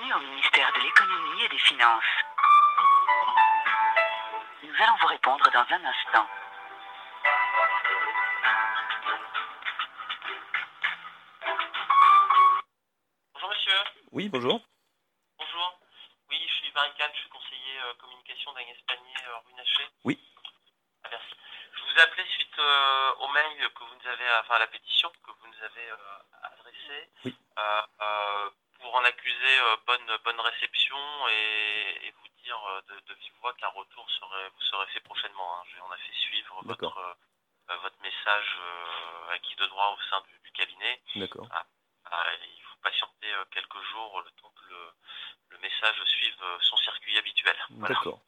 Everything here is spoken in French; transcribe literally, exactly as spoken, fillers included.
Bienvenue au ministère de l'Économie et des Finances. Nous allons vous répondre dans un instant. Bonjour monsieur. Oui, bonjour. Bonjour. Oui, je suis Varican, je suis conseiller euh, communication d'Agnès Pannier, euh, rue Naché. Oui. Ah, merci. Je vous appelais suite euh, au mail que vous nous avez, enfin à la pétition que vous nous avez euh, adressée, Oui. euh, euh, pour en accuser euh, bonne, bonne réception et, et vous dire euh, de, de vive voix qu'un retour serait, vous serait fait prochainement. Hein. Je- On a fait suivre D'accord. votre, euh, votre message euh, acquis de droit au sein du, du cabinet. D'accord. Ah, ah, il faut patienter euh, quelques jours le temps que le, le message suive euh, son circuit habituel. Voilà. D'accord.